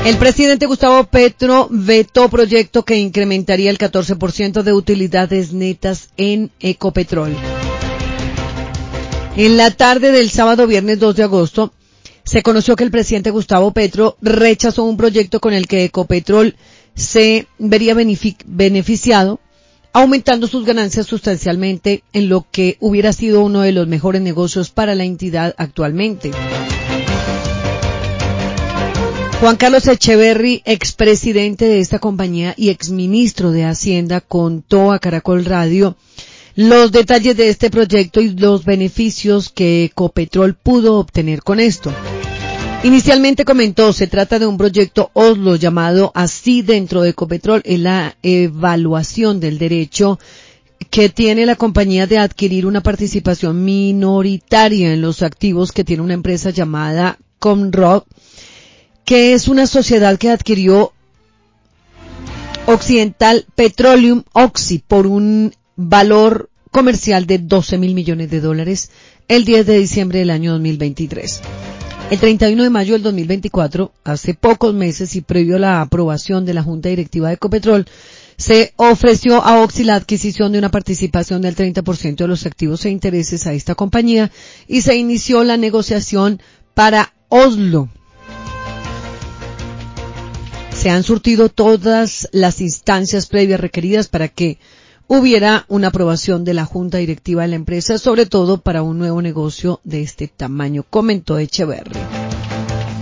El presidente Gustavo Petro vetó proyecto que incrementaría el 14% de utilidades netas en Ecopetrol. En la tarde del sábado viernes 2 de agosto, se conoció que el presidente Gustavo Petro rechazó un proyecto con el que Ecopetrol se vería beneficiado, aumentando sus ganancias sustancialmente en lo que hubiera sido uno de los mejores negocios para la entidad actualmente. Juan Carlos Echeverry, expresidente de esta compañía y exministro de Hacienda, contó a Caracol Radio los detalles de este proyecto y los beneficios que Ecopetrol pudo obtener con esto. Inicialmente comentó, se trata de un proyecto Oslo llamado así dentro de Ecopetrol, es la evaluación del derecho que tiene la compañía de adquirir una participación minoritaria en los activos que tiene una empresa llamada Comrock, que es una sociedad que adquirió Occidental Petroleum Oxy por un valor comercial de $12.000 millones el 10 de diciembre del año 2023. El 31 de mayo del 2024, hace pocos meses y previo a la aprobación de la Junta Directiva de Ecopetrol, se ofreció a Oxy la adquisición de una participación del 30% de los activos e intereses a esta compañía y se inició la negociación para Oslo. Se han surtido todas las instancias previas requeridas para que hubiera una aprobación de la Junta Directiva de la empresa, sobre todo para un nuevo negocio de este tamaño, comentó Echeverry.